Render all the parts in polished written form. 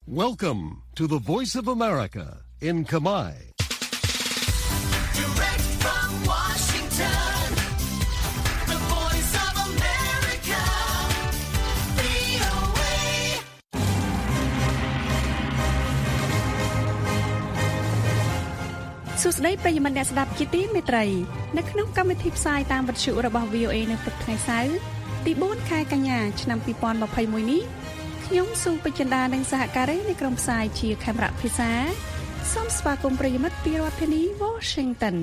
Welcome to the Voice of America in Kamai. Direct from Washington, the Voice of America, VOA. សួស្តីប្រិយមិត្តអ្នកស្ដាប់ជាទីមេត្រីនៅក្នុងកម្មវិធីផ្សាយតាមវិទ្យុរបស់ VOA នៅព្រឹកថ្ងៃសៅរ៍ទី4ខែកញ្ញាឆ្នាំ2021នេះខ្ញុំស៊ូពេជ្រចិន្តានិងសហការីនៃក្រុមផ្សាយជាខេមរៈភាសាសូមស្វាគមន៍ប្រិយមិត្តពីរដ្ឋធានី Washington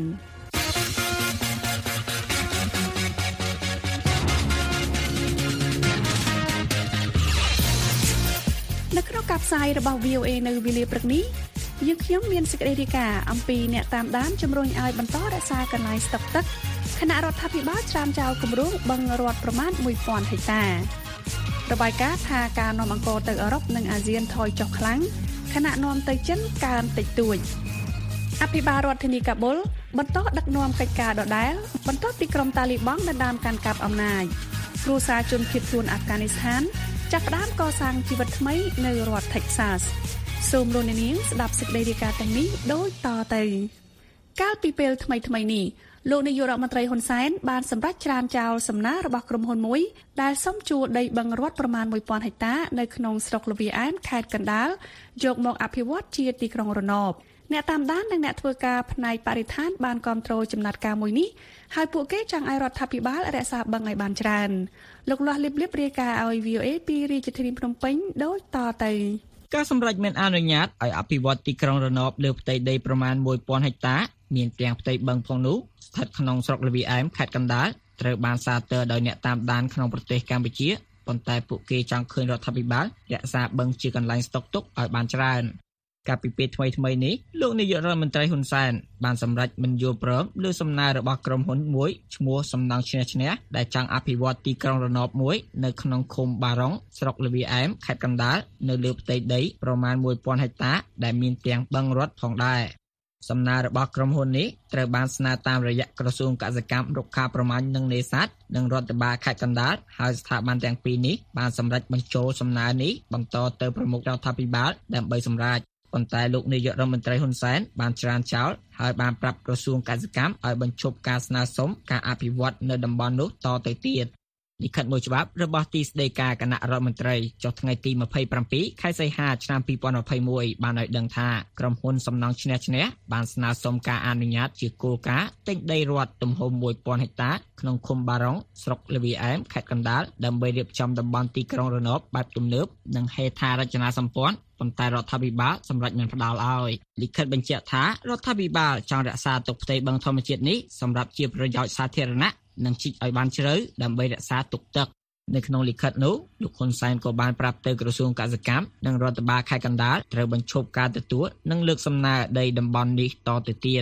នៅក្នុងការផ្សាយរបស់ VOA នៅវេលាព្រឹកនេះយើងខ្ញុំមានសេចក្តីរាយការណ៍អំពីអ្នកតាមដានជំរុញឲ្យបន្តរក្សាកន្លែងស្តុកទឹកគណៈរដ្ឋាភិបាលច្រានចោលគម្រោងបឹងរដ្ឋប្រមាណ 1000 ហិកតារបាយការណ៍ថាការនាំអង្គរទៅអឺរ៉ុបនិងអាស៊ានថយចុះខ្លាំងខណៈនាំទៅចិនកើនតិចតួចអភិបាលរដ្ឋធានីកាប៊ុលបន្តដឹកនាំកិច្ចការដដែលបន្ទាប់ពីក្រុមតាលីបង់ដណ្ដើមកាន់កាប់អំណាចគ្រួសារជនភៀសខ្លួនអាហ្វហ្គានីស្ថានចាប់ផ្ដើមកសាងជីវិតថ្មីនៅរដ្ឋ Texas សូមលោកអ្នកនាងស្ដាប់សេចក្តីរាយការណ៍ទាំងនេះដូចតទៅកាលពីពេលថ្មីៗនេះលោកនាយករដ្ឋមន្ត្រីហ៊ុនសែនបានសម្រេចច្រានចោលសំណើរបស់ក្រុមហ៊ុនមួយដែលសុំជួលដីបឹងរដ្ឋប្រមាណ 1000 ហិកតានៅក្នុងស្រុកលវាអែមខេត្តកណ្ដាលយកមកអភិវឌ្ឍជាទីក្រុងរណបអ្នកតាមដាននិងអ្នកធ្វើការផ្នែកបរិស្ថានបានគាំទ្រចំណាត់ការមួយនេះហើយពួកគេចង់ឲ្យរដ្ឋាភិបាលរក្សាបឹងឲ្យបានច្រើនលោកលាស់លៀបរាយការណ៍ឲ្យ VOA ពីរាជធានីភ្នំពេញដូចតទៅការសម្រេចមានអនុញ្ញាតឲ្យអភិវឌ្ឍទីក្រុងរណបលើផ្ទៃដីប្រមាណ 1000 ហិកតាមានទាំងផ្ទៃបឹងផងនោះស្ថិតក្នុងស្រុកលវីអែមខេត្តកណ្ដាលត្រូវបានសាទរដោយអ្នកតាមដានក្នុងប្រទេសកម្ពុជាប៉ុន្តែពួកគេចង់ឃើញរដ្ឋាភិបាលរក្សាបឹងជាកន្លែងស្តុកទុកឲ្យបានច្រើនកាលពីពេលថ្មីៗនេះលោកនាយករដ្ឋមន្ត្រីហ៊ុនសែនបានសម្រេចមិនយល់ព្រមលើសំណើរបស់ក្រុមហ៊ុនមួយឈ្មោះសំណង់ឈ្នះឈ្នះដែលចង់អភិវឌ្ឍទីក្រុងរណបមួយនៅក្នុងឃុំបារុងស្រុកលវីអែមខេត្តកណ្ដាលនៅលើផ្ទៃដីប្រមាណ 1000 ហិកតាដែលមានទាំងបឹងរដ្ឋផងដែរសំណើរបស់ក្រុមហ៊ុននេះត្រូវបានស្នើតាមរយៈក្រសួងកសិកម្មរុក្ខាប្រមាញ់និងនេសាទនិងរដ្ឋបាលខេត្តកណ្ដាលហើយស្ថាប័នទាំងពីរនេះបានសម្រេចបញ្ចូលសំណើនេះបន្តទៅប្រមុខរដ្ឋាភិបាលដើម្បីសម្រេចប៉ុន្តែលោកនាយករដ្ឋមន្ត្រីហ៊ុនសែនបានច្រានចោលហើយបានប្រាប់ក្រសួងកសិកម្មឲ្យបញ្ឈប់ការស្នើសុំការអភិវឌ្ឍនៅតំបន់នោះតទៅទៀតលិខិតមួយច្បាប់របស់ទីស្តីការគណៈរដ្ឋមន្ត្រីចុះថ្ងៃទី27ខែសីហាឆ្នាំ2021បានឲ្យដឹងថាក្រុមហ៊ុនសំណង់ឈ្នះឈ្នះបានស្នើសុំការអនុញ្ញាតជាគោលការណ៍ទិញដីរដ្ឋទំហំ 1000 ហិកតាក្នុងឃុំបារុងស្រុកលវីអែមខេត្តកណ្ដាលដើម្បីរៀបចំតំបន់ទីក្រុងរណបបែបទំនើបនិងហេដ្ឋារចនាសម្ព័ន្ធប៉ុន្តែរដ្ឋាភិបាលសម្រេចមិនផ្ដល់ឲ្យលិខិតបញ្ជាក់ថារដ្ឋាភិបាលចង់រក្សាទុកផ្ទៃបឹងធម្មជាតិនេះសម្រាប់ជាប្រយោជន៍សាធារណៈនិងជីកឲ្យបានជ្រៅដើម្បីរក្សាទុកទឹកនៅក្នុងលិខិតនោះលោកហ៊ុនសែនក៏បានប្រាប់ទៅក្រសួងកសិកម្មនិងរដ្ឋបាលខេត្តកណ្ដាលត្រូវបញ្ឈប់ការទទួលនិងលើកសំណើដីតំបន់នេះតទៅទៀត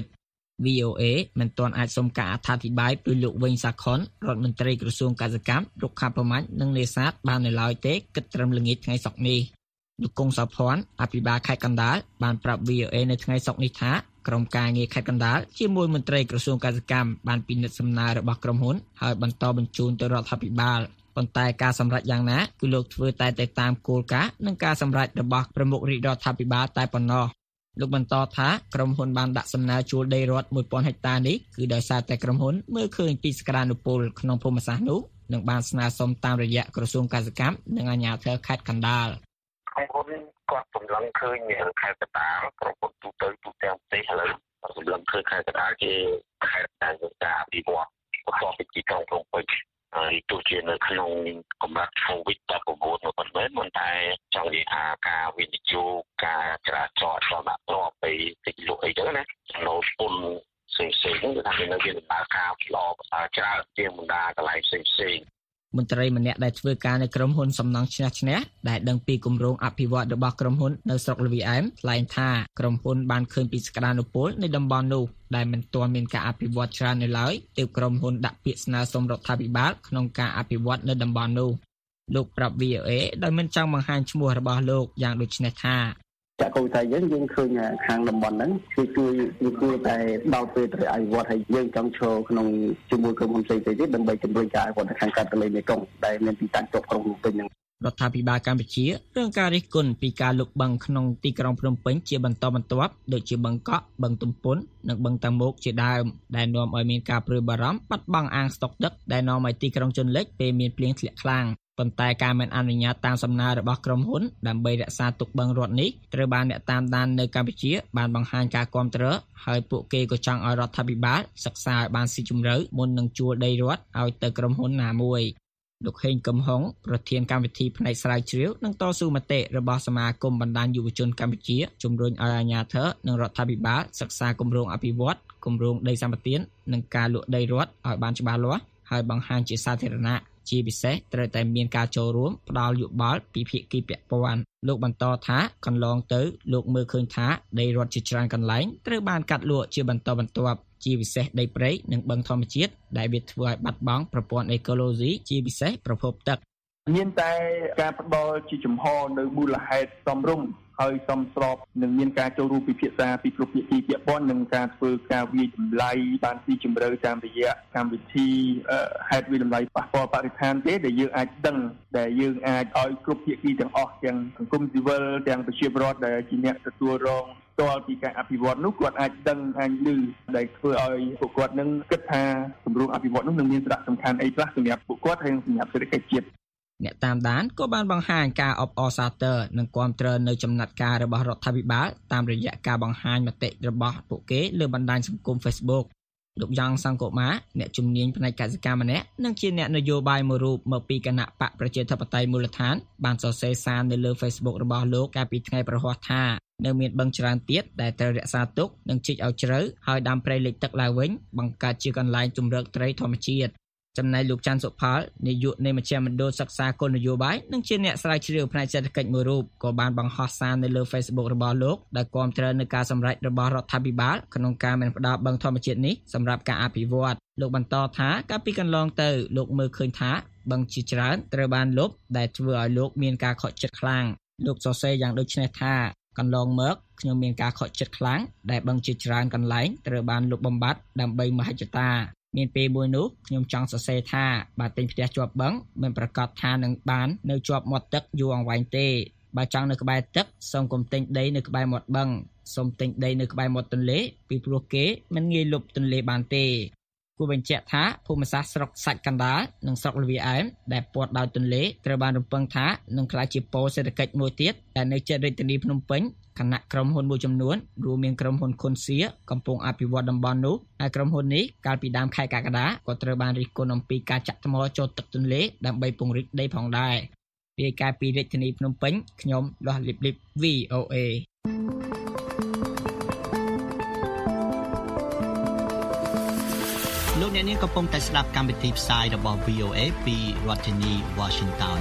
VOA មិនទាន់អាចសុំការអត្ថាធិប្បាយពីលោកវិញសាខុនរដ្ឋមន្ត្រីក្រសួងកសិកម្មរុក្ខាប្រមាញ់និងនេសាទបាននៅឡើយទេគិតត្រឹមល្ងាចថ្ងៃសុក្រនេះលោកកុងសោភ័ណ្ឌអភិបាលខេត្តកណ្ដាលបានប្រាប់ VOA នៅថ្ងៃសុក្រនេះថាក្រុមការងារខេត្តកណ្ដាលជាមួយមន្ត្រីក្រសួងកសិកម្មបានពិនិត្យសំណើរបស់ក្រុមហ៊ុនហើយបន្តបញ្ជូនទៅរដ្ឋាភិបាលប៉ុន្តែការសម្រេចយ៉ាងណាគឺលោកធ្វើតែតាមគោលការណ៍និងការសម្រេចរបស់ប្រមុខរាជរដ្ឋាភិបាលតែប៉ុណ្ណោះលោកបន្តថាក្រុមហ៊ុនបានដាក់សំណើជួលដីរដ្ឋ 1000 ហិកតានេះគឺដោយសារតែក្រុមហ៊ុនមើលឃើញពីសក្តានុពលក្នុងភូមិសាស្ត្រនោះនិងបានស្នើសុំតាមរយៈក្រសួងកសិកម្មនិងអាជ្ញាធរខេត្តកណ្ដាលក្រុមហ៊ុនគាត់សម្លឹងឃើញខេត្តកណ្ដាលក្រុមហ៊ុនទូទៅទាំងប្រទេសឥឡូវសម្លឹងឃើញខេត្តកណ្ដាលជាខេត្តដែលមានការអភិវឌ្ឍបន្តពីទីក្រុងភ្នំពេញហើយទោះជានៅក្នុងកម្រិត COVID-19 នោះប៉ុន្មានប៉ុន្តែចង់និយាយថាការវិនិយោគការចរាចរណ៍ដល់ដាក់ទ្រព្យទៅទីលក់អីចឹងណាចំណូលពន្ធផ្សេងៗនោះគឺថានៅមានដំណើរការល្អច្រើនជាងបណ្ដាកន្លែងផ្សេងមន្ត្រីម្នាក់ដែលធ្វើការនៅក្រុមហ៊ុនសំណង់ឈ្នះឈ្នះដែលដឹងពីគម្រោងអភិវឌ្ឍរបស់ក្រុមហ៊ុននៅស្រុកលវីអែមថ្លែងថាក្រុមហ៊ុនបានឃើញពីសក្តានុពលនៃតំបន់នោះដែលមិនទាន់មានការអភិវឌ្ឍច្រើននៅឡើយទើបក្រុមហ៊ុនដាក់ពាក្យស្នើសុំរដ្ឋាភិបាលក្នុងការអភិវឌ្ឍនៅតំបន់នោះលោកប្រាប់ VOA ដោយមិនចង់បង្ហាញឈ្មោះរបស់លោកយ៉ាងដូចនេះថាចាក់គោលតែយើងឃើញខាងតំបន់ហ្នឹងគឺជួយតែដល់ពេលត្រូវអភិវឌ្ឍហើយយើងចង់ឈរក្នុងជាមួយក្រុមហ៊ុនផ្សេងៗទៀតដើម្បីជំរុញការអភិវឌ្ឍខាងកាត់ទន្លេមេគង្គដែលមានទីតាំងជាប់ក្រុងភ្នំពេញហ្នឹងរដ្ឋាភិបាលកម្ពុជារឿងការរិះគន់ពីការលុបបឹងក្នុងទីក្រុងភ្នំពេញជាបន្តបន្ទាប់ដូចជាបឹងកក់បឹងទំពុននិងបឹងតាមុកជាដើមដែលនាំឲ្យមានការព្រួយបារម្ភបាត់បង់អាងស្តុកទឹកដែលនាំឲ្យទីក្រុងជន់លិចពេលមានភ្លៀងធ្លាក់ខ្លាំងប៉ុន្តែការមិនអនុញ្ញាតតាមសំណើរបស់ក្រុមហ៊ុនដើម្បីរក្សាទុកបឹងរដ្ឋនេះត្រូវបានអ្នកតាមដាននៅកម្ពុជាបានបង្ហាញការគាំទ្រហើយពួកគេក៏ចង់ឲ្យរដ្ឋាភិបាលសិក្សាឲ្យបានស៊ីជម្រៅមុននឹងជួលដីរដ្ឋឲ្យទៅក្រុមហ៊ុនណាមួយលោកហេងកំហុងប្រធានកម្មវិធីផ្នែកស្រាវជ្រាវនិងតស៊ូមតិរបស់សមាគមបណ្ដាញយុវជនកម្ពុជាជំរុញឲ្យអាជ្ញាធរនិងរដ្ឋាភិបាលសិក្សាគម្រោងអភិវឌ្ឍគម្រោងដីសម្បត្តិនិងការលក់ដីរដ្ឋឲ្យបានច្បាស់លាស់ហើយបង្ហាញជាសាធារណៈជាពិសេសត្រូវតែមានការចូលរួមផ្ដល់យោបល់ពីភាគីពាក់ព័ន្ធលោកបន្តថាកន្លងទៅលោកមើលឃើញថាដីរដ្ឋជាច្រើនកន្លែងត្រូវបានកាត់លក់ជាបន្តបន្ទាប់ជាពិសេសដីព្រៃនិងបឹងធម្មជាតិដែលវាធ្វើឲ្យបាត់បង់ប្រព័ន្ធអេកូឡូស៊ីជាពិសេសប្រភពទឹកមានតែការផ្ដល់ជាចំហនៅមូលហេតុសមរម្យហើយសមស្របនឹងមានការចូលរួមពិភាក្សាពីគ្រប់ភាគីពាក់ព័ន្ធនិងការធ្វើការវិចម្លៃបានទីជម្រៅតាមរយៈកម្មវិធីហេតុវិតម្លៃប៉ះពាល់បរិស្ថានទេដែលយើងអាចដឹងដែលយើងអាចឲ្យគ្រប់ភាគីទាំងអស់ទាំងសង្គមស៊ីវិលទាំងប្រជាពលរដ្ឋដែលជាអ្នកទទួលរងផ្ទាល់ពីការអភិវឌ្ឍនោះគាត់អាចដឹងអាចឮដែលធ្វើឲ្យពួកគាត់នឹងគិតថាគម្រោងអភិវឌ្ឍនោះនឹងមានសារៈសំខាន់អីខ្លះសម្រាប់ពួកគាត់ហើយសម្រាប់សេដ្ឋកិច្ចជាតិអ្នកតាមដានក៏បានបង្ហាញការអបអរសាទរនិងគាំទ្រនៅចំណាត់ការរបស់រដ្ឋាភិបាលតាមរយៈការបង្ហាញមតិរបស់ពួកគេលើបណ្ដាញសង្គម Facebook លោកយ៉ងសង្គមាអ្នកជំនាញផ្នែកកសិកម្មម្នាក់និងជាអ្នកនយោបាយមួយរូបមកពីគណៈបកប្រជាធិបតេយ្យមូលដ្ឋានបានសរសេរសារនៅលើ Facebook របស់លោកកាលពីថ្ងៃប្រហ័សថានៅមានបឹងច្រើនទៀតដែលត្រូវរក្សាទុកនិងជីកឲ្យជ្រៅហើយដាំព្រៃលិចទឹកឡើងវិញបង្កើតជាកន្លែងជម្រកត្រីធម្មជាតិចំណែកលោកច័ន្ទសុផលនាយកនៃមជ្ឈមណ្ឌលសិក្សាគោលនយោបាយនិងជាអ្នកស្រាវជ្រាវផ្នែកសេដ្ឋកិច្ចមួយរូបក៏បានបង្ហោះសារនៅលើ Facebook របស់លោកដែលគាំទ្រនឹងការសម្រេចរបស់រដ្ឋាភិបាលក្នុងការមិនផ្ដល់បឹងធម្មជាតិនេះសម្រាប់ការអភិវឌ្ឍលោកបន្តថាកាលពីកន្លងទៅលោកមើលឃើញថាបឹងជាច្រើនត្រូវបានលុបដែលធ្វើឲ្យលោកមានការខកចិត្តខ្លាំងលោកសរសេរយ៉ាងដូចនេះថាកន្លងមកខ្ញុំមានការខកចិត្តខ្លាំងដែលបឹងជាច្រើនកន្លែងត្រូវបានលុបបំបាត់ដើម្បីមហិច្ឆតាមានពេលមួយនោះខ្ញុំចង់សរសេរថាបើទិញផ្ទះជាប់បឹងមិនប្រកាសថានឹងបាននៅជាប់មាត់ទឹកយូរអង្វែងទេបើចង់នៅក្បែរទឹកសូមកុំទិញដីនៅក្បែរមាត់បឹងសូមទិញដីនៅក្បែរមាត់ទន្លេពីព្រោះគេមិនងាយលុបទន្លេបានទេគួរបញ្ជាក់ថាភូមិសាស្ត្រស្រុកសាច់កណ្ដាលនិងស្រុកលវាអែមដែលព័ទ្ធដោយទន្លេត្រូវបានរំពឹងថានឹងក្លាយជាប៉ូលសេដ្ឋកិច្ចមួយទៀតដែលនៅជិតរាជធានីភ្នំពេញគណៈក្រុមហ៊ុនមួយចំនួនរួមមានក្រុមហ៊ុនខុនសៀកំពុងអភិវឌ្ឍតំបន់នោះហើយក្រុមហ៊ុននេះកាលពីដើមខែកក្កដាក៏ត្រូវបានរិះគន់អំពីការចាក់ថ្មចូលទឹកទន្លេដើម្បីពង្រីកដីផងដែររាយការណ៍ពីរាជធានីភ្នំពេញខ្ញុំលាស់លីបលីប VOA លោកអ្នកនាងកំពុងតែស្ដាប់កម្មវិធីផ្សាយរបស់ VOA ពីរដ្ឋធានី Washington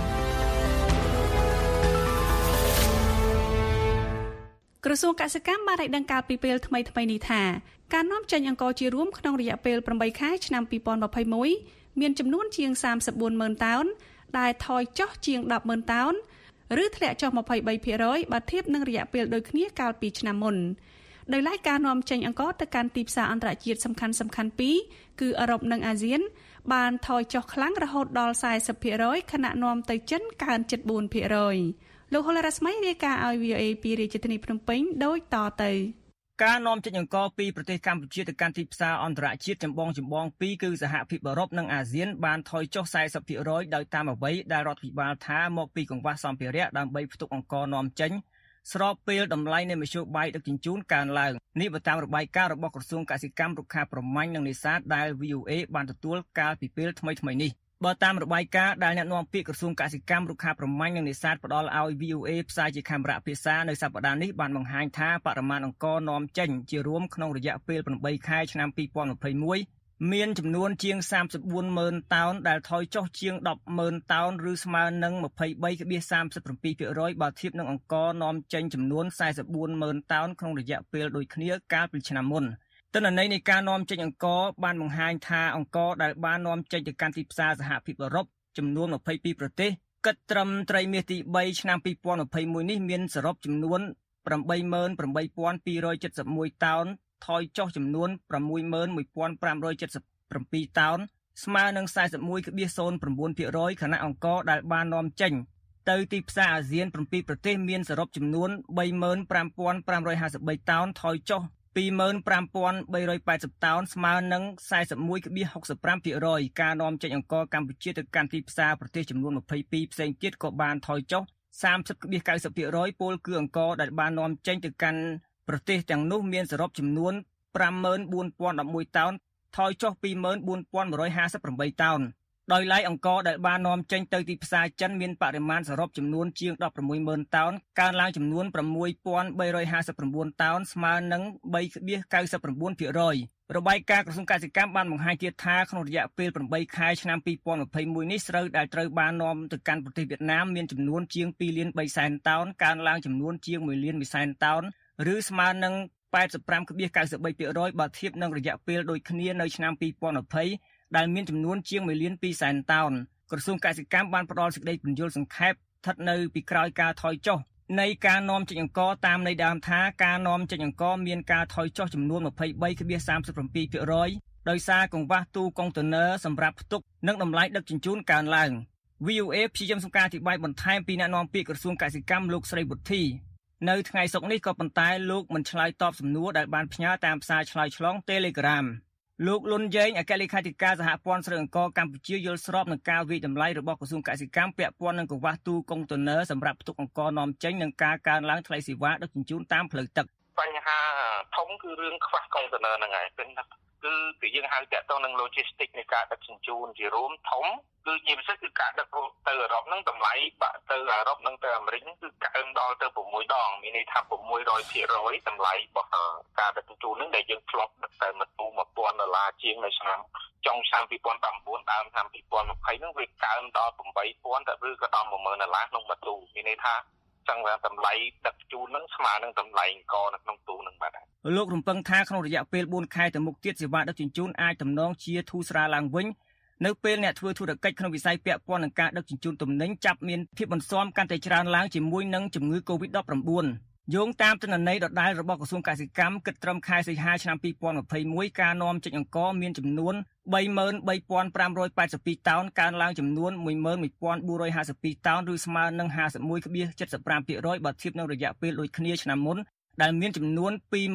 ក្រសួងកសិកម្មបានរៃដឹងកាលពីពេលថ្មីៗនេះថាការនាំចេញអង្ករជារួមក្នុងរយៈពេល8ខែឆ្នាំ2021មានចំនួនជាង 34,000 តោនដែលថយចុះជាង 10,000 តោនឬធ្លាក់ចុះ 23% បើធៀបនឹងរយៈពេលដូចគ្នាកាលពីឆ្នាំមុនដោយឡែកការនាំចេញអង្ករទៅកាន់ទីផ្សារអន្តរជាតិសំខាន់ៗពីរគឺអឺរ៉ុបនិងអាស៊ានបានថយចុះខ្លាំងរហូតដល់ 40% ខណៈនាំទៅចិនកើន 74%លោកហុលរស្មីរាយការណ៍ឲ្យ VOA ពីរាជធានីភ្នំពេញដូចតទៅការនាំចេញអង្ករពីប្រទេសកម្ពុជាទៅកាន់ទីផ្សារអន្តរជាតិចម្បងពីរគឺសហភាពអឺរ៉ុបនិងអាស៊ានបានថយចុះ 40% ដោយតាមអ្វីដែលរដ្ឋាភិបាលថាមកពីកង្វះសម្ភារៈដើម្បីផ្ទុកអង្ករនាំចេញស្របពេលតម្លៃនៃមធ្យោបាយដឹកជញ្ជូនកើនឡើងនេះបើតាមរបាយការណ៍របស់ក្រសួងកសិកម្មរុក្ខាប្រមាញ់និងនេសាទដែល VOA បានទទួលកាលពីពេលថ្មីៗនេះបើតាមរបាយការណ៍ដែលអ្នកនាំពាក្យក្រសួងកសិកម្មរុក្ខាប្រមាញ់និងនេសាទផ្ដល់ឲ្យ VOA ផ្សាយជាខេមរៈភាសានៅសប្តាហ៍នេះបានបង្ហាញថាបរិមាណអង្ករនាំចេញជារួមក្នុងរយៈពេល8ខែឆ្នាំ2021មានចំនួនជាង 34,000 តោនដែលថយចុះជាង 10,000 តោនឬស្មើនឹង 23.37% បើធៀបនឹងអង្ករនាំចេញចំនួន 44,000 តោនក្នុងរយៈពេលដូចគ្នាកាលពីឆ្នាំមុនទិន្នន័យនៃការនាំចេញអង្ករបានបង្ហាញថាអង្ករដែលបាននាំចេញទៅកាន់ទីផ្សារសហភាពអឺរ៉ុបចំនួន22ប្រទេសគិតត្រឹមត្រីមាសទី3ឆ្នាំ2021នេះមានសរុបចំនួន 88,271 តោនថយចុះចំនួន 61,577 តោនស្មើនឹង 41.09% ខណៈអង្ករដែលបាននាំចេញទៅទៅទីផ្សារអាស៊ាន7ប្រទេសមានសរុបចំនួន 35,553 តោនថយចុះ 25,380 តោនស្មើនឹង 41.65% ការនាំចេញអង្ករកម្ពុជាទៅកាន់ទីផ្សារប្រទេសចំនួន22ផ្សេងទៀតក៏បានថយចុះ 30.90% ពលគឺអង្ករដែលបាននាំចេញទៅកាន់ប្រទេសទាំងនោះមានសរុបចំនួន 54,011 តោនថយចុះ 24,158 តោនដោយឡែកអង្ករដែលបាននាំចេញទៅទីផ្សារចិនមានបរិមាណសរុបចំនួនជាង 16,000 តោនកើនឡើងចំនួន 6,359 តោនស្មើនឹង 3.99% របាយការណ៍ក្រសួងកសិកម្មបានបង្ហាញទៀតថាក្នុងរយៈពេល 8 ខែឆ្នាំ 2021 នេះស្រូវដែលត្រូវបាននាំទៅកាន់ប្រទេសវៀតណាមមានចំនួនជាង 2 លាន 3 សែនតោនកើនឡើងចំនួនជាង 1 លាន 1 សែនតោនឬស្មើនឹង 85.93% បើធៀបនឹងរយៈពេលដូចគ្នានៅឆ្នាំ 2020 ដែលមានចំនួនជាង 1 លាន 2 សែនតោនក្រសួងកសិកម្មបានផ្ដល់សេចក្តីពន្យល់សង្ខេបស្ថិតនៅពីក្រោយការថយចុះនៃការនាំចេញអង្ករតាមន័យដើមថាការនាំចេញអង្ករមានការថយចុះចំនួន 23.37% ដោយសារកង្វះទូកុងតឺន័រសម្រាប់ផ្ទុកនិងតម្លៃដឹកជញ្ជូនកើនឡើង VOA ព្យាយាមសុំការអធិប្បាយបន្ថែមពីអ្នកនាំពាក្យក្រសួងកសិកម្មលោកស្រីវុធី នៅថ្ងៃសុក្រនេះក៏ប៉ុន្តែលោកមិនឆ្លើយតបសំណួរដែលបានផ្ញើតាមសារឆ្លើយឆ្លង Telegram លោកលុនយ៉េងអគ្គលេខាធិការសហព័ន្ធស្រូវអង្ករកម្ពុជាយល់ស្របនឹងការវិតម្លៃរបស់ក្រសួងកសិកម្មពាក់ព័ន្ធនឹងកង្វះទូកុងតឺន័រសម្រាប់ផ្ទុកអង្ករនាំចេញនិងការកើនឡើងថ្លៃសេវាដឹកជញ្ជូនតាមផ្លូវទឹកបញ្ហាធំគឺរឿងខ្វះកុងតឺន័រហ្នឹងហើយគឺយើងហៅតាក់ទងនឹង logistics នៃការដឹកជញ្ជូនជារួមធំគឺជាពិសេសគឺការដឹកទៅអឺរ៉ុបហ្នឹងតម្លៃបាក់ទៅអឺរ៉ុបនិងទៅអាមេរិកគឺកើនដល់ទៅ6ដងមានន័យថា 600% តម្លៃរបស់ការដឹកជញ្ជូនហ្នឹងដែលយើងធ្លាប់ដឹកទៅមកទូ$1,000ជាងនៅឆ្នាំចុងឆ្នាំ2019ដើមឆ្នាំ2020ហ្នឹងវាកើនដល់$8,000ទៅឬក៏ដល់$10,000ក្នុងមួយទូមានន័យថាចឹងតម្លៃដឹកជញ្ជូនហ្នឹងស្មើនឹងតម្លៃអង្ករនៅក្នុងទូហ្នឹងបាទលោករំពឹងថាក្នុងរយៈពេល4ខែទៅមុខទៀតសេវាដឹកជញ្ជូនអាចតំណងជាធូរស្រាលឡើងវិញនៅពេលអ្នកធ្វើធុរកិច្ចក្នុងវិស័យពាក់ព័ន្ធនឹងការដឹកជញ្ជូនទំនិញចាប់មានភាពបន្ស៊ាំកាន់តែច្រើនឡើងជាមួយនឹងជំងឺ Covid-19 យោងតាមទិន្នន័យដដែលរបស់ក្រសួងកសិកម្មគិតត្រឹមខែសីហាឆ្នាំ2021ការនាំចេញអង្ករមានចំនួន 33,582 តោនកើនឡើងចំនួន 11,452 តោនឬស្មើនឹង 51.75% បើធៀបនឹងរយៈពេលដូចគ្នាឆ្នាំមុនដែលមានចំនួន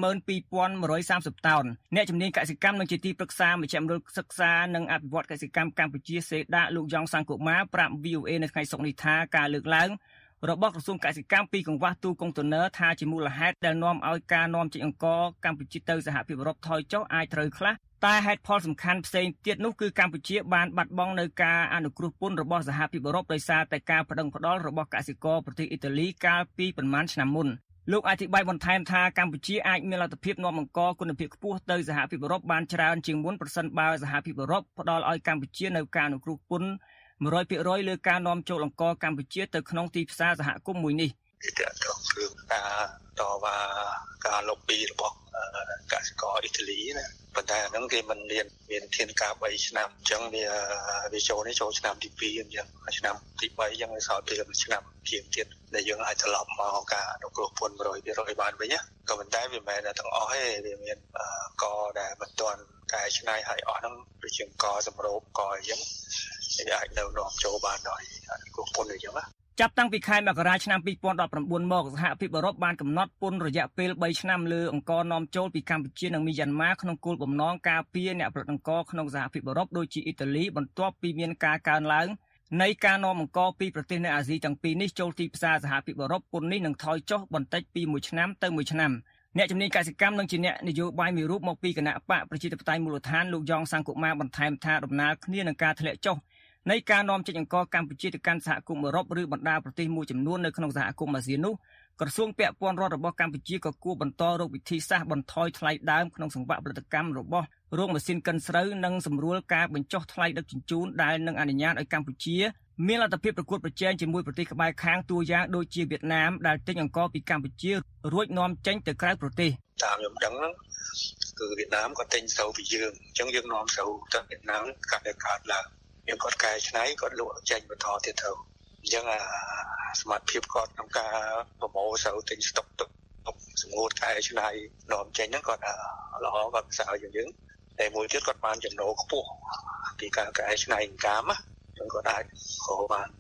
22,130 តោនអ្នកជំនាញកសិកម្មនិងជាទីប្រឹក្សាមជ្ឈមណ្ឌលសិក្សានិងអភិវឌ្ឍកសិកម្មកម្ពុជាសេដាលោកយ៉ងសង្គមាប្រាប់ VOA នៅថ្ងៃសុក្រនេះថាការលើកឡើងរបស់ក្រសួងកសិកម្មពីកង្វះទូកុងតឺន័រថាជាមូលហេតុដែលនាំឲ្យការនាំចេញអង្ករកម្ពុជាទៅសហភាពអឺរ៉ុបថយចុះអាចត្រូវខ្លះតែហេតុផលសំខាន់ផ្សេងទៀតនោះគឺកម្ពុជាបានបាត់បង់នៅការអនុគ្រោះពន្ធរបស់សហភាពអឺរ៉ុបដោយសារតែការប្តឹងផ្តល់របស់កសិករប្រទេសអ៊ីតាលីកាលពីប្រមាណឆ្នាំមុនលោកអធិប្បាយបន្ថែមថាកម្ពុជាអាចមានលទ្ធភាពនាំអង្ករគុណភាពខ្ពស់ទៅសហភាពអឺរ៉ុបបានច្រើនជាងមុនប្រសិនបើសហភាពអឺរ៉ុបផ្តល់ឲ្យកម្ពុជានៅការអនុគ្រោះពន្ធ 100% លើការនាំចូលអង្ករកម្ពុជាទៅក្នុងទីផ្សារសហគមន៍មួយនេះទាក់ទងរឿងការតវ៉ាការលុបពីរបស់កសិករអ៊ីតាលីណាប៉ុន្តែអាហ្នឹងគេមិនមានធានការ3ឆ្នាំអញ្ចឹងវាចូលឆ្នាំទី2អញ្ចឹងឆ្នាំទី3អញ្ចឹងវាសល់ពេលឆ្នាំជាងទៀតដែលយើងអាចត្រឡប់មកការអនុគ្រោះពន្ធ 100% បានវិញណាក៏ប៉ុន្តែវាមិនមែនទាំងអស់ទេវាមានកដែលមិនទាន់កែច្នៃឲ្យអស់ហ្នឹងដូចជាកសម្រូបកអីចឹងវាអាចនៅនាំចូលបានដោយអនុគ្រោះពន្ធអីចឹងណាចាប់តាំងពីខែមករាឆ្នាំ2019មកសហភាពអឺរ៉ុបបានកំណត់ពន្ធរយៈពេល3ឆ្នាំលើអង្ករនាំចូលពីកម្ពុជានិងមីយ៉ាន់ម៉ាក្នុងគោលបំណងការពារអ្នកផលិតអង្ករក្នុងសហភាពអឺរ៉ុបដូចជាអ៊ីតាលីបន្ទាប់ពីមានការកើនឡើងនៃការនាំអង្ករពីប្រទេសនៅអាស៊ីទាំងពីរនេះចូលទីផ្សារសហភាពអឺរ៉ុបពន្ធនេះនឹងថយចុះបន្តិចពី1ឆ្នាំទៅ1ឆ្នាំអ្នកជំនាញកសិកម្មនិងជាអ្នកនយោបាយមួយរូបមកពីគណៈបកប្រជាធិបតេយ្យមូលដ្ឋានលោកយ៉ងសង្គមាបន្ថែមថាដំណើរគ្នានឹងការធ្លាក់ចុះនៃការនាំចេញអង្ករកម្ពុជាទៅកាន់សហគមន៍អឺរ៉ុបឬបណ្ដាប្រទេសមួយចំនួននៅក្នុងសហគមន៍អាស៊ាននោះក្រសួងពាក់ព័ន្ធរដ្ឋរបស់កម្ពុជាក៏គួរបន្តរកវិធីសាស្ត្របន្ថយថ្លៃដើមក្នុងសង្វាក់ផលិតកម្មរបស់រោងម៉ាស៊ីនកិនស្រូវនិងសម្រួលការបញ្ចុះថ្លៃដឹកជញ្ជូនដែលនឹងអនុញ្ញាតឲ្យកម្ពុជាមានលទ្ធភាពប្រកួតប្រជែងជាមួយប្រទេសក្បែរខាងតួយ៉ាងដូចជាវៀតណាមដែលទិញអង្ករពីកម្ពុជារួចនាំចេញទៅក្រៅប្រទេសតាមខ្ញុំដឹងហ្នឹងគឺវៀតណាមក៏ទិញស្រូវពីយើងអញ្ចឹងយើងនាំស្រូវទៅវៀតណាមកាត់តែកើតឡើងយើងគាត់កែច្នៃគាត់លក់ចេញបន្តទៀតទៅអញ្ចឹងសមត្ថភាពគាត់ក្នុងការប្រមូលស្រូវទិញស្តុកទុកសម្ងួតកែច្នៃនាំចេញហ្នឹងគាត់ល្អគាត់ផ្សាយយើងតែមួយទៀតគាត់បានចំណូលខ្ពស់ពីការកែច្នៃកាមណាគាត់អាចរកបាន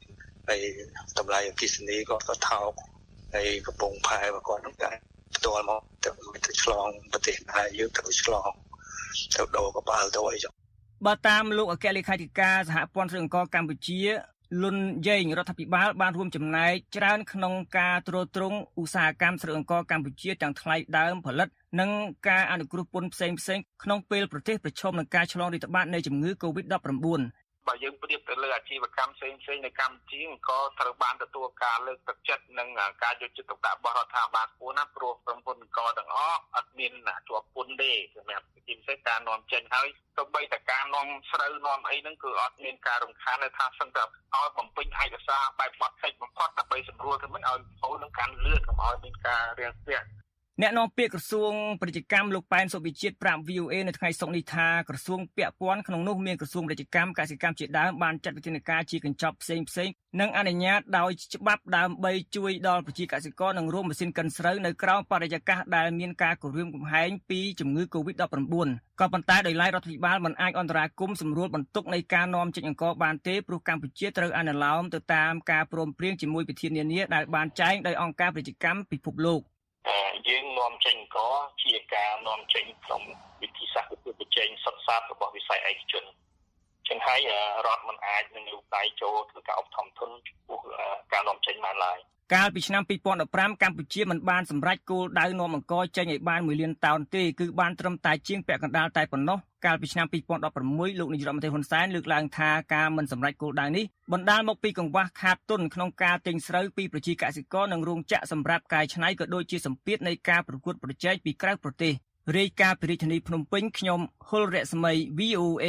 ហើយតម្លៃអគ្គិសនីក៏ថោកហើយកំពុងផែបើគាត់នឹងដែរផ្ទាល់មកទៅឆ្លងប្រទេសណាយើងទៅឆ្លងទៅដូរកបាល់ទៅអីចឹងបើតាមលោកអគ្គលេខាធិការសហព័ន្ធស្រូវអង្ករកម្ពុជាលុនយេងរដ្ឋាភិបាលបានរួមចំណែកច្រើនក្នុងការទ្រទ្រង់ឧស្សាហកម្មស្រូវអង្ករកម្ពុជាទាំងថ្លៃដើមផលិតនិងការអនុគ្រោះពន្ធផ្សេងៗក្នុងពេលប្រទេសប្រឈមនឹងការឆ្លងរាតត្បាតនៃជំងឺ Covid-19 បើយើងប្រៀបទៅលើអាជីវកម្មផ្សេងៗនៅកម្ពុជាក៏ត្រូវបានទទួលការលើកទឹកចិត្តនិងការយកចិត្តទុកដាក់របស់រដ្ឋាភិបាលខ្ពស់ណាស់ព្រោះក្រុមហ៊ុនអង្គទាំងអស់អត់មានជាប់ពន្ធទេសម្រាប់ជាពិសេសការនាំចេញហើយទៅបីតែការនាំស្រូវនាំអីហ្នឹងគឺអត់មានការរំខានទេថាសឹងតែឲ្យបំពេញឯកសារបែបបត់តិចបំផុតដើម្បីសម្រួលទៅមិនឲ្យពលនឹងការលឿនកុំឲ្យមានការរាំងស្ទះអ្នកនាំពាក្យក្រសួងពាណិជ្ជកម្មលោកប៉ែនសុវិជាតិប្រាប់ VOA នៅថ្ងៃសុក្រនេះថាក្រសួងពាក់ព័ន្ធក្នុងនោះមានក្រសួងពាណិជ្ជកម្មកសិកម្មជាដើមបានចាត់វិធានការជាកញ្ចប់ផ្សេងៗនិងអនុញ្ញាតដោយច្បាប់ដើម្បីជួយដល់ប្រជាកសិករនិងរោងម៉ាស៊ីនកិនស្រូវនៅក្រោមបរិយាកាសដែលមានការគំរាមកំហែងពីជំងឺ Covid-19 ក៏ប៉ុន្តែដោយឡែករដ្ឋាភិបាលមិនអាចអន្តរាគមន៍សម្រួលបន្ទុកនៃការនាំចេញអង្ករបានទេព្រោះកម្ពុជាត្រូវអនុលោមទៅតាមការព្រមព្រៀងជាមួយប្រធាននានាដែលបានចែងដោយអង្គការពាណិជ្ជកម្មពិភពលោកយើងនាំចេញក៏ជាការនាំចេញក្នុងវិធីសាស្ត្រប្រកួតប្រជែងសុទ្ធសាធរបស់វិស័យឯកជនចឹងហើយរដ្ឋមិនអាចនឹងលូកដៃចូលធ្វើការឧបត្ថម្ភធនចំពោះការនាំចេញបានឡើយកាលពីឆ្នាំ2015កម្ពុជាមិនបានសម្រេចគោលដៅនាំអង្ករចេញឲ្យបាន1លានតោនទេគឺបានត្រឹមតែជាងពាក់កណ្ដាលតែប៉ុណ្ណោះកាលពីឆ្នាំ2016លោកនាយរដ្ឋមន្ត្រីហ៊ុនសែនលើកឡើងថាការមិនសម្រេចគោលដៅនេះបណ្ដាលមកពីកង្វះខាតទុនក្នុងការទិញស្រូវពីប្រជាកសិករនិងរោងចក្រសម្រាប់កែច្នៃក៏ដូចជាសម្ពាធនៃការប្រកួតប្រជែងពីក្រៅប្រទេសរាយការណ៍ពីរាជធានីភ្នំពេញខ្ញុំហុលរស្មី VOA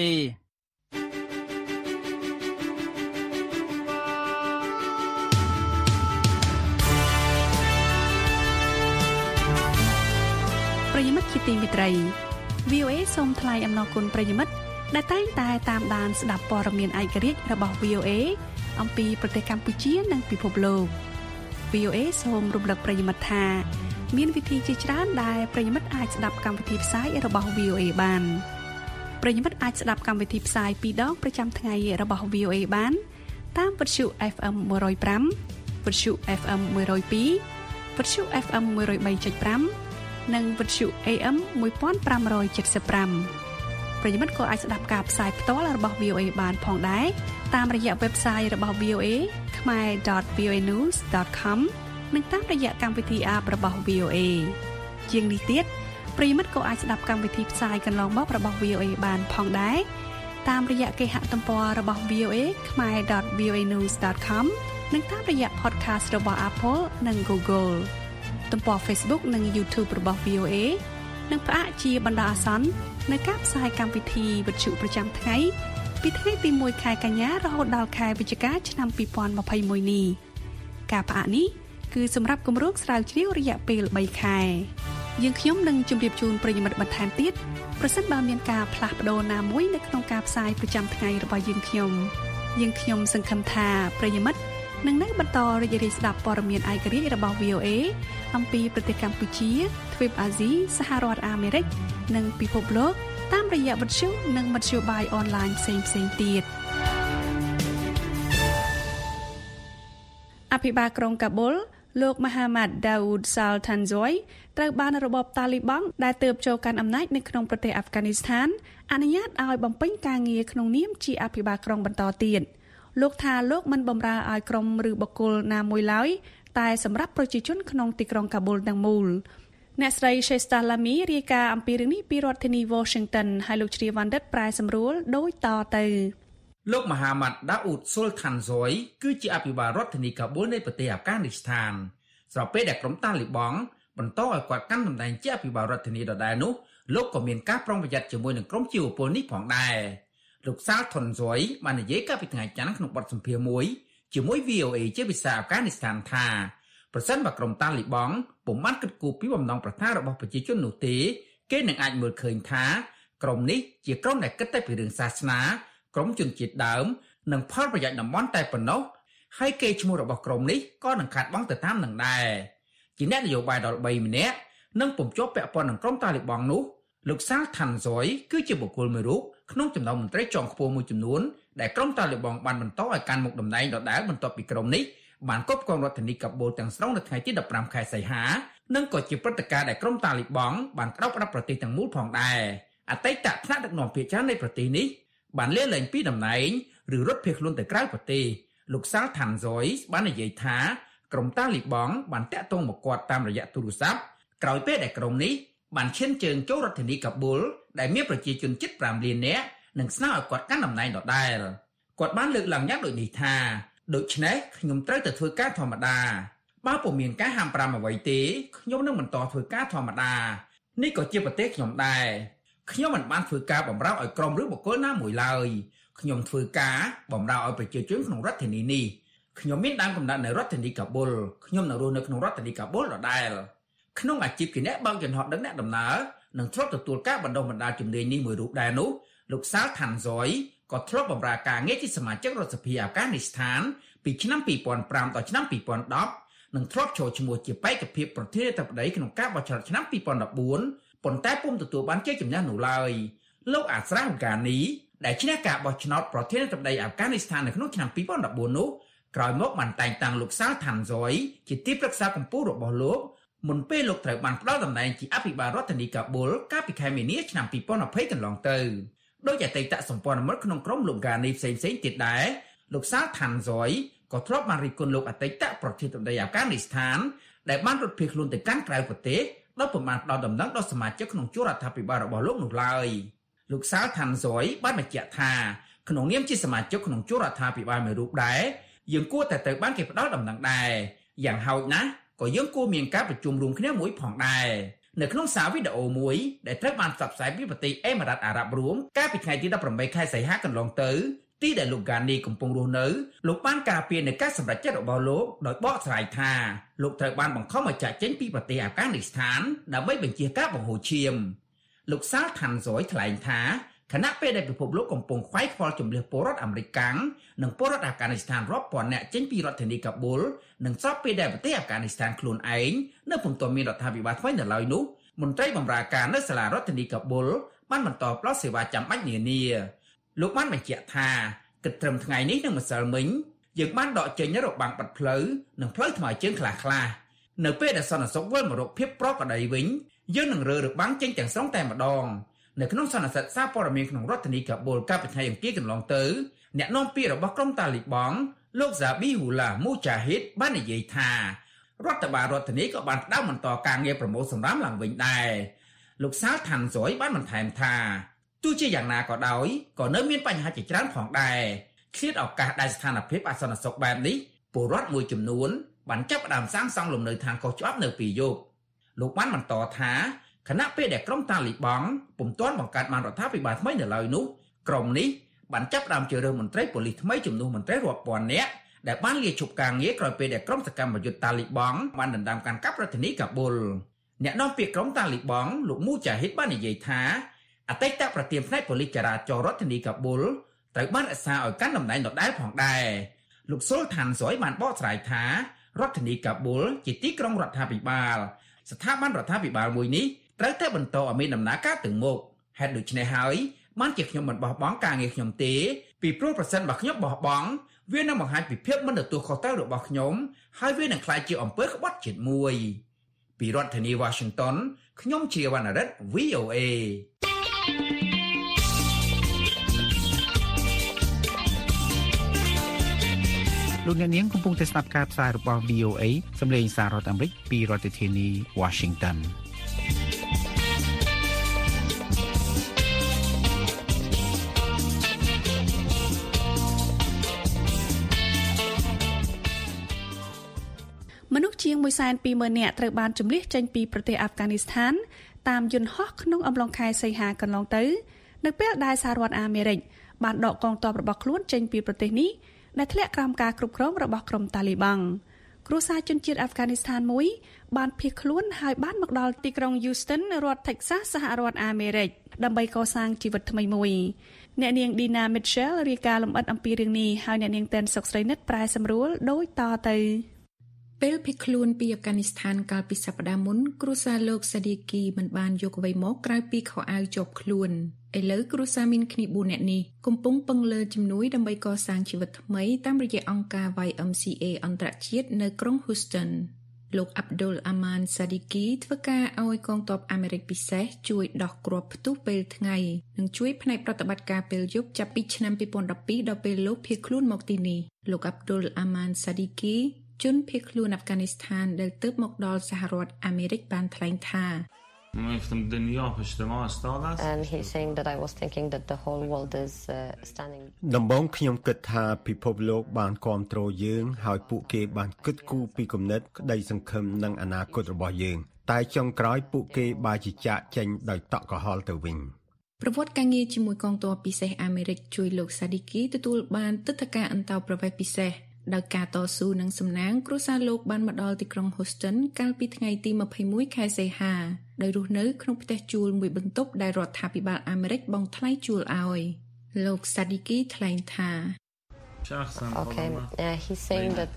ប្រិយមិត្តជាទីមេត្រី VOA សូមថ្លែងអំណរគុណប្រិយមិត្តដែលតែងតែតាមដានស្ដាប់ព័ត៌មានឯករាជ្យរបស់ VOA អំពីប្រទេសកម្ពុជានិងពិភពលោក VOA សូមរំលឹកប្រិយមិត្តថាមានវិធីជាច្រើនដែលប្រិយមិត្តអាចស្ដាប់កម្មវិធីផ្សាយរបស់ VOA បានប្រិយមិត្តអាចស្ដាប់កម្មវិធីផ្សាយ2ដងប្រចាំថ្ងៃរបស់ VOA បានតាមវិទ្យុ FM 105វិទ្យុ FM 102វិទ្យុ FM 103.5និងវិទ្យុ AM 1575ប្រិយមិត្តក៏អាចស្ដាប់ការផ្សាយផ្ទាល់របស់ VOA បានផងដែរតាមរយៈ website របស់ VOA khmer.voanews.com និងតាមរយៈកម្មវិធី app របស់ VOA ជាងនេះទៀតប្រិយមិត្តក៏អាចស្ដាប់កម្មវិធីផ្សាយកន្លងមករបស់ VOA បានផងដែរតាមរយៈគេហទំព័ររបស់ VOA khmer.voanews.com និងតាមរយៈ podcast របស់ Apple និង Googleទំព័រ Facebook និង YouTube របស់ VOA នឹងផ្អាកជាបណ្ដោះអាសន្ននៃការផ្សាយកម្មវិធីវិទ្យុប្រចាំថ្ងៃពីថ្ងៃទី1ខែកញ្ញារហូតដល់ខែវិច្ឆិកាឆ្នាំ2021នេះការផ្អាកនេះគឺសម្រាប់គម្រោងស្រាវជ្រាវរយៈពេល3ខែយើងខ្ញុំនឹងជម្រាបជូនប្រិយមិត្តបន្ថែមទៀតប្រសិនបើមានការផ្លាស់ប្ដូរណាមួយនៅក្នុងការផ្សាយប្រចាំថ្ងៃរបស់យើងខ្ញុំសង្ឃឹមថាប្រិយមិត្តនឹងបន្តរីករាយស្ដាប់ព័ត៌មានឯករាជ្យរបស់ VOA អំពីប្រទេសកម្ពុជាទ្វីបអាស៊ីសហរដ្ឋអាមេរិកនិងពិភពលោកតាមរយៈវិទ្យុនិងមធ្យោបាយអនឡាញផ្សេងៗទៀតអភិបាលក្រុងកាប៊ុលលោក Mohammad Daud Saltanzoy ត្រូវបានរបបតាលីបង់ដែលទើបចូលកាន់អំណាចនៅក្នុងប្រទេសអាហ្វហ្គានីស្ថានអនុញ្ញាតឲ្យបំពេញការងារក្នុងនាមជាអភិបាលក្រុងបន្តទៀតលោកថាលោកមិនបម្រើឲ្យក្រុមឬបុគ្គលណាមួយឡើយតែសម្រាប់ប្រជាជនក្នុងទីក្រុងកាប៊ុលទាំងមូលអ្នកស្រី Shesta Lami រាយការណ៍អំពីរឿងនេះពីរដ្ឋធានី Washington ហើយលោកជ្រាវវណ្ឌិតប្រែសម្រួលដូចតទៅលោក Mohammad Daud Saltanzoy គឺជាអភិបាលរដ្ឋធានីកាប៊ុលនៃប្រទេសអាហ្វហ្គានីស្ថានស្របពេលដែលក្រុមតាលីបង់បន្តឲ្យគាត់កាន់តំណែងជាអភិបាលរដ្ឋធានីដដែលនោះលោកក៏មានការប្រុងប្រយ័ត្នជាមួយនឹងក្រុមជីវពលនេះផងដែរលោកសាលថុនស៊ុយបាននិយាយកាលពីថ្ងៃច័ន្ទក្នុងបទសម្ភាសន៍មួយជាមួយ VOA ជាភាសាអាហ្វហ្គានីស្ថានថាប្រសិនបើក្រុមតាលីបង់ពុំបានគិតគូរពីបំណងប្រាថ្នារបស់ប្រជាជននោះទេគេនឹងអាចមើលឃើញថាក្រុមនេះជាក្រុមដែលគិតតែពីរឿងសាសនាក្រុមជនជាតិដើមនិងផលប្រយោជន៍តំបន់តែប៉ុណ្ណោះហើយកេរ្តិ៍ឈ្មោះរបស់ក្រុមនេះក៏នឹងខាតបង់ទៅតាមនឹងដែរជាអ្នកនយោបាយដល់3ម្នាក់និងពុំជាប់ពាក់ព័ន្ធនឹងក្រុមតាលីបង់នោះលោកសាលថាន់ស៊ុយគឺជាបុគ្គលមួយរូបក្នុងចំណោមមន្ត្រីជាន់ខ្ពស់មួយចំនួនដែលក្រុមតាលីបង់បានបន្តឲ្យកាន់មុខតំណែងដដែលបន្ទាប់ពីក្រុមនេះបានគប់គងរដ្ឋធានីកាបូលទាំងស្រុងនៅថ្ងៃទី15ខែសីហានិងក៏ជាព្រឹត្តិការណ៍ដែលក្រុមតាលីបង់បានក្តោបផ្ដាប់ប្រទេសទាំងមូលផងដែរអតីតថ្នាក់ដឹកនាំភាគច្រើននៃប្រទេសនេះបានលាលែងពីតំណែងឬរត់ភៀសខ្លួនទៅក្រៅប្រទេសលោកសាល់ថាន់ស៊ុយបាននិយាយថាក្រុមតាលីបង់បានតាក់ទងមកគាត់តាមរយៈទូរស័ព្ទក្រោយពេលដែលក្រុមនេះបានឈានជើងចូលរដ្ឋធានីកាបូលដែលមានប្រជាជនជិត5លាននាក់និងស្នើឲ្យគាត់កាន់តំណែងដដែលគាត់បានលើកឡើងយ៉ាងដូចនេះថាដូច្នេះខ្ញុំត្រូវតែធ្វើការធម្មតាបើពុំមានការហាម5អ្វីទេខ្ញុំនឹងបន្តធ្វើការធម្មតានេះក៏ជាប្រទេសខ្ញុំដែរខ្ញុំមិនបានធ្វើការបម្រើឲ្យក្រុមឬបុគ្គលណាមួយឡើយខ្ញុំធ្វើការបម្រើឲ្យប្រជាជនក្នុងរដ្ឋធានីនេះខ្ញុំមានដើមកំណើតនៅរដ្ឋធានីកាបូលខ្ញុំនៅរស់នៅក្នុងរដ្ឋធានីកាបូលដដែលក្នុងអាជីពជាអ្នកបើកយន្តហោះដឹកអ្នកដំណើរនិងធ្លាប់ទទួលការបណ្ដុះបណ្ដាលជំនាញនេះមួយរូបដែរនោះលោកសាល់ថាន់ស៊ុយក៏ធ្លាប់បម្រើការងារជាសមាជិករដ្ឋសភាអាហ្វហ្គានីស្ថានពីឆ្នាំ2005ដល់ឆ្នាំ2010និងធ្លាប់ចូលឈ្មោះជាបេក្ខភាពប្រធានាធិបតីក្នុងការបោះឆ្នោតឆ្នាំ2014ប៉ុន្តែពុំទទួលបានជ័យជំនះនោះឡើយលោកអាស្រ៉ាហ្គានីដែលឈ្នះការបោះឆ្នោតប្រធានាធិបតីអាហ្វហ្គានីស្ថាននៅក្នុងឆ្នាំ2014នោះក្រោយមកបានតែងតាំងលោកសាល់ថាន់ស៊ុយជាទីប្រឹក្សាកម្ពុជារបស់លោកមុនពេលលោកត្រូវបានផ្ដល់តំណែងជាអភិបាលរដ្ឋធានីកាបូលកាលពីខែមីនាឆ្នាំ2020កន្លងទៅដោយអតីតសម្ព័ន្ធមិត្តក្នុងក្រុមលោកហ្គានីផ្សេងៗទៀតដែរលោកសាល់ថាន់ស៊ុយក៏ធ្លាប់បានរិះគន់លោកអតីតប្រធានាធិបតីអាហ្វហ្គានីស្ថានដែលបានរត់ភៀសខ្លួនទៅកាន់ក្រៅប្រទេសដោយពុំបានផ្ដល់ដំណឹងដល់សមាជិកក្នុងជួររដ្ឋាភិបាលរបស់លោកនោះឡើយលោកសាល់ថាន់ស៊ុយបានបញ្ជាក់ថាក្នុងនាមជាសមាជិកក្នុងជួររដ្ឋាភិបាលមួយរូបដែរយើងគួរតែត្រូវបានគេផ្ដល់ដំណឹងដែរយ៉ាងហោចណាស់ក៏យើងគួរមានការប្រជុំរួមគ្នាមួយផងដែរនៅក្នុងសារវីដេអូមួយដែលត្រូវបានផ្សព្វផ្សាយពីប្រទេសអេមីរ៉ាតអារ៉ាប់រួមកាលពីថ្ងៃទី18ខែសីហាកន្លងទៅទីដែលលោកហ្គានីកំពុងរស់នៅលោកបានការពារនៅការសម្រេចចិត្តរបស់លោកដោយបកស្រាយថាលោកត្រូវបានបង្ខំឲ្យចាកចេញពីប្រទេសអាហ្វហ្គានីស្ថានដើម្បីបញ្ជាការបង្ហូរឈាមលោកសាល់ថាន់ស៊ុយថ្លែងថាខណៈពេលដែលពិភពលោកកំពុងខ្វាយខ្វល់ជំនះពលរដ្ឋអាមេរិកកាំងនិងពលរដ្ឋអាហ្វហ្គានីស្ថានរាប់ពាន់នាក់ចេញពីរដ្ឋធានីកាបូលនិងស្របពេលដែលប្រទេសអាហ្វហ្គានីស្ថានខ្លួនឯងនៅពុំទាន់មានរដ្ឋាភិបាលថ្មីនៅឡើយនោះមន្ត្រីបម្រើការនៅសាលារដ្ឋធានីកាបូលបានបន្តផ្ដល់សេវាចាំបាច់នានាលោកបានបញ្ជាក់ថាគិតត្រឹមថ្ងៃនេះនិងម្សិលមិញយើងបានដកចេញរបាំងបាត់ផ្លូវនិងផ្លូវថ្មើរជើងខ្លះៗនៅពេលដែលសន្តិសុខវិលមករកភាពប្រក្រតីវិញយើងនឹងរើរបាំងចេញទាំងស្រុងតែម្ដងនៅក្នុងសន្និសីទសារព័ត៌មានក្នុងរដ្ឋធានីកាបូលកាលពីថ្ងៃអង្គារកន្លងទៅអ្នកនាំពាក្យរបស់ក្រុមតាលីបង់លោកហ្សាប៊ីហ៊ូឡាមូចាហ៊ីតបាននិយាយថារដ្ឋបាលរដ្ឋធានីក៏បានផ្ដើមបន្តការងារប្រមូលសម្រាមឡើងវិញដែរលោកសាល់ថាន់ស៊ុយបានបន្ថែមថាទោះជាយ៉ាងណាក៏ដោយក៏នៅមានបញ្ហាជាច្រើនផងដែរឃ្លាតឱកាសដែលស្ថានភាពអសន្តិសុខបែបនេះពលរដ្ឋមួយចំនួនបានចាប់ផ្ដើមសាងសង់លំនៅឋានខុសច្បាប់នៅពេលយប់លោកបានបន្តថាខណៈពេលដែលក្រុមតាលីបង់ពុំទាន់បង្កើតបានរដ្ឋាភិបាលថ្មីនៅឡើយនោះក្រុមនេះបានចាប់ផ្ដើមជ្រើសរើសមន្ត្រីប៉ូលីសថ្មីជំនួសមន្ត្រីរាប់ពាន់នាក់ដែលបានលាឈប់ការងារក្រោយពេលដែលក្រុមសកម្មយុទ្ធតាលីបង់បានដណ្ដើមកាន់កាប់រដ្ឋធានីកាបូលអ្នកនាំពាក្យក្រុមតាលីបង់លោកមូចាហ៊ីតបាននិយាយថាអតីតប្រធានផ្នែកប៉ូលីសចរាចរណ៍រដ្ឋធានីកាបូលត្រូវបានរក្សាឲ្យកាន់តំណែងដដែលផងដែរលោកស៊ុលថាន់ស៊ុយបានបកស្រាយថារដ្ឋធានីកាបូលជាទីក្រុងរដ្ឋាភិបាលស្ថាប័នរដ្ឋាភិបាលមួយនេះត្រូវតែបន្តឲ្យមានដំណើរការទៅមុខហេតុដូច្នេះហើយបានជាខ្ញុំមិនបោះបង់ការងារខ្ញុំទេពីព្រោះប្រសិនបើខ្ញុំបោះបង់វានឹងបង្ហាញពីភាពមិនទទួលខុសត្រូវរបស់ខ្ញុំហើយវានឹងក្លាយជាអំពើក្បត់ជាតិមួយពីរដ្ឋធានី Washington ខ្ញុំជាវណ្ណរិទ្ធ VOA លោកអ្នកនាងកំពុងតែស្ដាប់ការផ្សាយរបស់ VOA សម្លេងសាររដ្ឋអាមេរិកពីរដ្ឋធានី Washington មនុស្សជាង 120,000 នាក់ត្រូវបានជម្លៀសចេញពីប្រទេសអាហ្វហ្គានីស្ថានតាមយន្តហោះក្នុងអំឡុងខែសីហាកន្លងទៅនៅពេលដែលសហរដ្ឋអាមេរិកបានដកកងទ័ពរបស់ខ្លួនចេញពីប្រទេសនេះដែលធ្លាក់ក្រោមការគ្រប់គ្រងរបស់ក្រុមតាលីបង់គ្រួសារជនជាតិអាហ្វហ្គានីស្ថានមួយបានភៀសខ្លួនហើយបានមកដល់ទីក្រុង Houston រដ្ឋ Texas សហរដ្ឋអាមេរិកដើម្បីកសាងជីវិតថ្មីមួយអ្នកនាង Dina Mitchell រាយការណ៍លម្អិតអំពីរឿងនេះហើយអ្នកនាង Ten សុកស្រីនិតប្រែសម្រួលដូចតទៅពេលភៀសខ្លួនពីអាហ្វហ្គានីស្ថានកាលពីសប្តាហ៍មុនគ្រួសារលោកសាឌីគីមិនបានយកអ្វីមកក្រៅពីខោអាវជាប់ខ្លួនឥឡូវគ្រួសារមានគ្នា4នាក់នេះកំពុងពឹងលើជំនួយដើម្បីកសាងជីវិតថ្មីតាមរយៈអង្គការ YMCA អន្តរជាតិនៅក្រុង Houston លោក Abdul Aman Sadiki ធ្វើការឲ្យកងទ័ពអាមេរិកពិសេសជួយដោះគ្រាប់ផ្ទុះពេលថ្ងៃនិងជួយផ្នែកប្រតិបត្តិការពេលយប់ចាប់ពីឆ្នាំ2012ដល់ពេលលោកភៀសខ្លួនមកទីនេះលោក Abdul Aman Sadiki ជនភៀសខ្លួនអាហ្វហ្គានីស្ថានដែលទើបមកដល់សហរដ្ឋអាមេរិកបានថ្លែងថា And he's saying that I was thinking that the whole world is standing ដំបូងខ្ញុំគិតថាពិភពលោកបានគ្រប់គ្រងយើងហើយពួកគេបានគិតគូរពីគំនិតក្តីសង្ឃឹមនិងអនាគតរបស់យើងតែចុងក្រោយពួកគេបានជាចាកចេញដោយតក់ក្រហល់ទៅវិញប្រវត្តិការងារជាមួយកងទ័ពពិសេសអាមេរិកជួយលោកសាឌីគីទទួលបានទិដ្ឋាការអន្តោប្រវេសន៍ពិសេសដោយការតស៊ូនិងសំណាងគ្រួសារលោកបានមកដល់ទីក្រុង Houston កាលពីថ្ងៃទី21ខែសីហាដោយរស់នៅក្នុងផ្ទះជួលមួយបន្ទប់ដែលរដ្ឋាភិបាលអាមេរិកបង់ថ្លៃជួលឲ្យលោកសាឌីគីថ្លែងថា Okay, he's saying that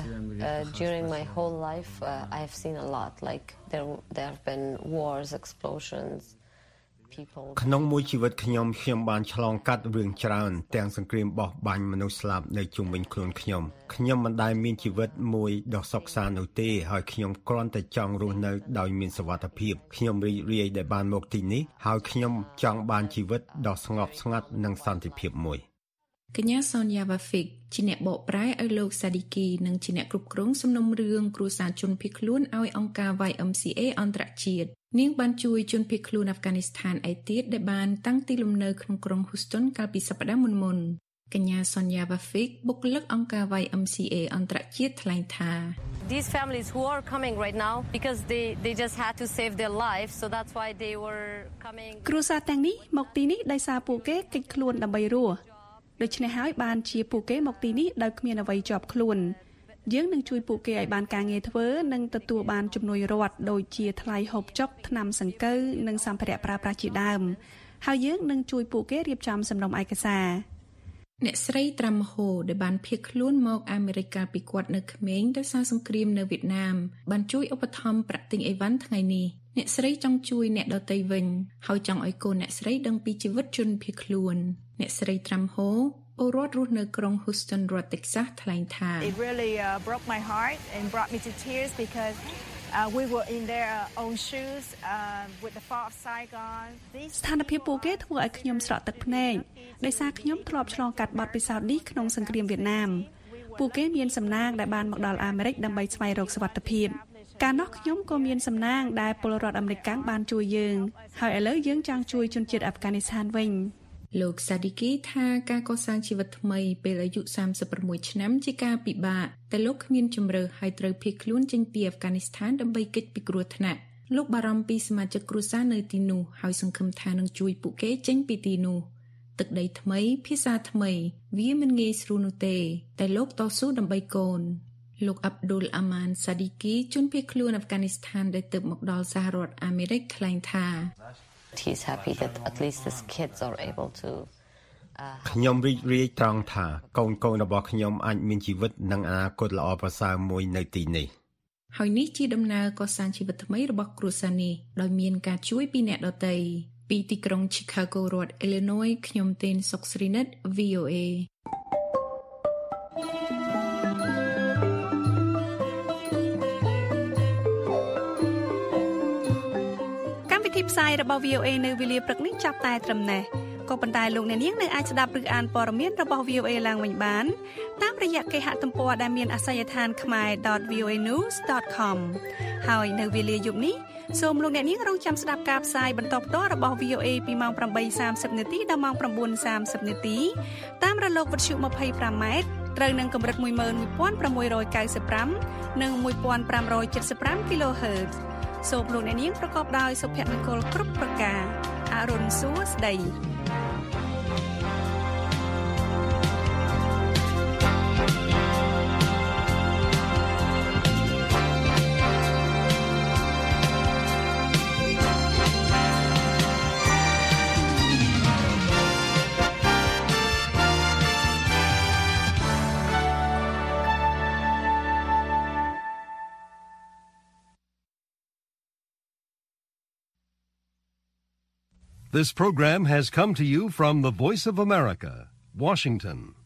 during my whole life I have seen a lot like there have been wars, explosions ក្នុងមួយជីវិតខ្ញុំបានឆ្លងកាត់រឿងច្រើនទាំងសង្គ្រាមបោះបាញ់មនុស្សស្លាប់នៅជុំវិញខ្លួនខ្ញុំមិនដែលមានជីវិតមួយដ៏សុខសាន្តនោះទេហើយខ្ញុំគ្រាន់តែចង់រស់នៅដោយមានសុវត្ថិភាពខ្ញុំរីករាយដែលបានមកទីនេះហើយខ្ញុំចង់បានជីវិតដ៏ស្ងប់ស្ងាត់និងសន្តិភាពមួយកញ្ញាសូនយ៉ាវ៉ាហ្វិកជាអ្នកបកប្រែឲ្យលោកសាឌីគីនិងជាអ្នកគ្រប់គ្រងសំណុំរឿងគ្រួសារជនភៀសខ្លួនឲ្យអង្គការ YMCA អន្តរជាតិនាងបានជួយជនភៀសខ្លួនអាហ្វហ្គានីស្ថានឯទៀតដែលបានតាំងទីលំនៅក្នុងក្រុង Houston កាលពីសប្តាហ៍មុនកញ្ញាសូនយ៉ាវ៉ាហ្វិកបុគ្គលិកអង្គការ YMCA អន្តរជាតិថ្លែងថា These families who are coming right now because they just had to save their lives so that's why they were coming គ្រួសារទាំងនេះមកទីនេះដោយសារពួកគេគេចខ្លួនដើម្បីរស់ដូច្នេះហើយបានជាពួកគេមកទីនេះដោយគ្មានអ្វីជាប់ខ្លួនយើងនឹងជួយពួកគេឲ្យបានការងារធ្វើនិងទទួលបានជំនួយរដ្ឋដូចជាថ្លៃហូបចុកថ្នាំសង្កូវនិងសម្ភារៈប្រើប្រាស់ជាដើមហើយយើងនឹងជួយពួកគេរៀបចំសំណុំឯកសារអ្នកស្រីត្រាំហូដែលបានភៀសខ្លួនមកអាមេរិកកាលពីគាត់នៅក្មេងដោយសារសង្គ្រាមនៅវៀតណាមបានជួយឧបត្ថម្ភប្រាក់ទិញអីវ៉ាន់ថ្ងៃនេះអ្នកស្រីចង់ជួយអ្នកដទៃវិញហើយចង់ឲ្យកូនអ្នកស្រីដឹងពីជីវិតជនភៀសខ្លួនអ្នកស្រីត្រាំហូពលរដ្ឋរស់នៅក្រុង Houston រដ្ឋ Texas ថ្លែងថា It really broke my heart and brought me to tears because we were in their own shoes with the fall of Saigon ស្ថានភាពពួកគេធ្វើឲ្យខ្ញុំស្រក់ទឹកភ្នែកដោយសារខ្ញុំធ្លាប់ឆ្លងកាត់បទពិសោធន៍នេះក្នុងសង្គ្រាមវៀតណាមពួកគេមានសំណាងដែលបានមកដល់អាមេរិកដើម្បីស្វែងរកសុវត្ថិភាពកាលនោះខ្ញុំក៏មានសំណាងដែលពលរដ្ឋអាមេរិកកាំងបានជួយយើងហើយឥឡូវយើងចង់ជួយជនជាតិអាហ្វហ្គានីស្ថានវិញលោកសាឌីគីថាការកសាងជីវិតថ្មីពេលអាយុ36ឆ្នាំជាការពិបាកតែលោកគ្មានជំរើសហើយត្រូវភៀសខ្លួនចេញពីអាហ្វហ្គានីស្ថានដើម្បីគេចពីគ្រោះថ្នាក់លោកបារម្ភពីសមាជិកគ្រួសារនៅទីនោះហើយសង្ឃឹមថានឹងជួយពួកគេចេញពីទីនោះទឹកដីថ្មីភាសាថ្មីវាមិនងាយស្រួលនោះទេតែលោកតស៊ូដើម្បីកូនលោក Abdul Aman Sadiki ជនភៀសខ្លួនអាហ្វហ្គានីស្ថានដែលទើបមកដល់សហរដ្ឋអាមេរិកថ្លែងថា He's happy that at least his kids are able to ខ្ញុំរីករាយត្រង់ថាកូនរបស់ខ្ញុំអាចមានជីវិតនិងអនាគតល្អប្រសើរមួយនៅទីនេះហើយនេះជាដំណើរកសាងជីវិតថ្មីរបស់គ្រួសារនេះដោយមានការជួយពីអ្នកដទៃពីទីក្រុង Chicago រដ្ឋ Illinois ខ្ញុំទេនសុកស្រីនិត VOAផ្សាយរបស់ VOA នៅវេលាព្រឹកនេះចាប់តែត្រឹមនេះក៏ប៉ុន្តែលោកអ្នកនាងនៅអាចស្ដាប់ឬអានព័ត៌មានរបស់ VOA ឡើងវិញបានតាមរយៈគេហទំព័រដែលមានអាសយដ្ឋាន khmer.voanews.com ហើយនៅវេលាយប់នេះសូមលោកអ្នកនាងរងចាំស្ដាប់ការផ្សាយបន្តផ្ទាល់របស់ VOA ពីម៉ោង 8:30 នាទីដល់ម៉ោង 9:30 នាទីតាមរលកវិទ្យុ 25M ត្រូវនឹងកម្រិត 11695 និង 1575 kHzសូមលោកអ្នកនាងប្រកបដោយសុភមង្គលគ្រប់ប្រការអរុនសួស្តី This program has come to you from the Voice of America, Washington.